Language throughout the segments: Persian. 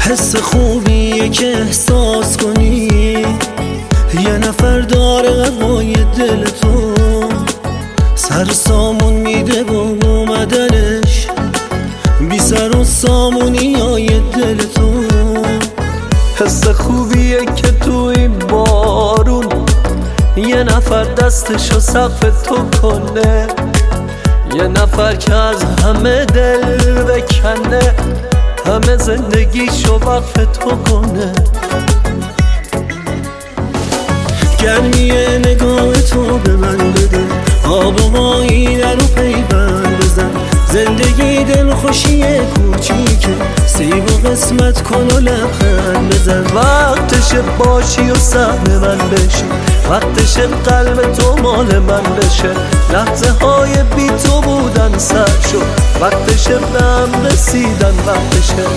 حس خوبیه که احساس کنی یه نفر داره هوای دل تو، سر سامون میده با اومدنش، بی سر و سامونی های دل تو. حس خوبیه که تو این بارون یه نفر دستشو سقف تو کنه، یه نفر که از همه دل بکنه، همه زندگیشو وقف تو کنه. گرمی نگاه تو به من بده، آب و آینه رو پیوند بزن، زندگی دل خوشی کوچیکه، سیب و قسمت کن و لبخند بزن. وقتشه باشی و سهم من بشی، وقتشه قلب تو مال من بشه، لحظه های بی تو بودن سر شد، وقتشه به هم رسیدن وقتشه.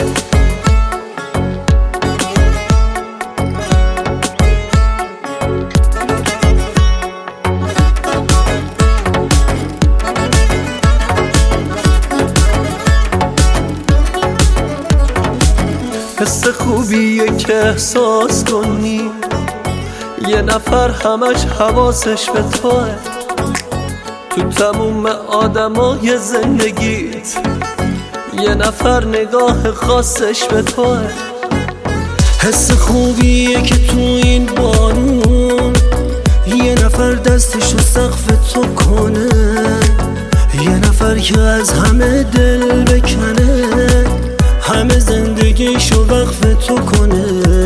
حس خوبیه که احساس کنی یه نفر همش حواسش به توه، تو تموم آدمای زندگیت یه نفر نگاه خاصش به توه. حس خوبیه که تو این بارون یه نفر دستشو سقف تو کنه، یه نفر که از همه دل بکنه، همه زندگیشو وقف تو کنه.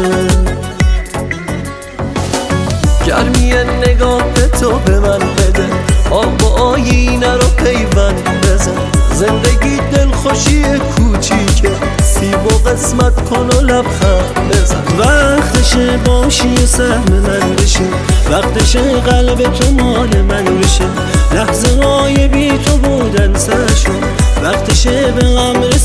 گرمی نگاه تو به من بده، آب و آینه رو پیوند بزن، زندگی دلخوشی کوچیکه، سیب و قسمت کن و لبخند بزن. وقتشه باشی و سهم من بشه، وقتشه قلب تو مال من بشه، لحظه های بی تو بودن سر شد، وقتشه به غم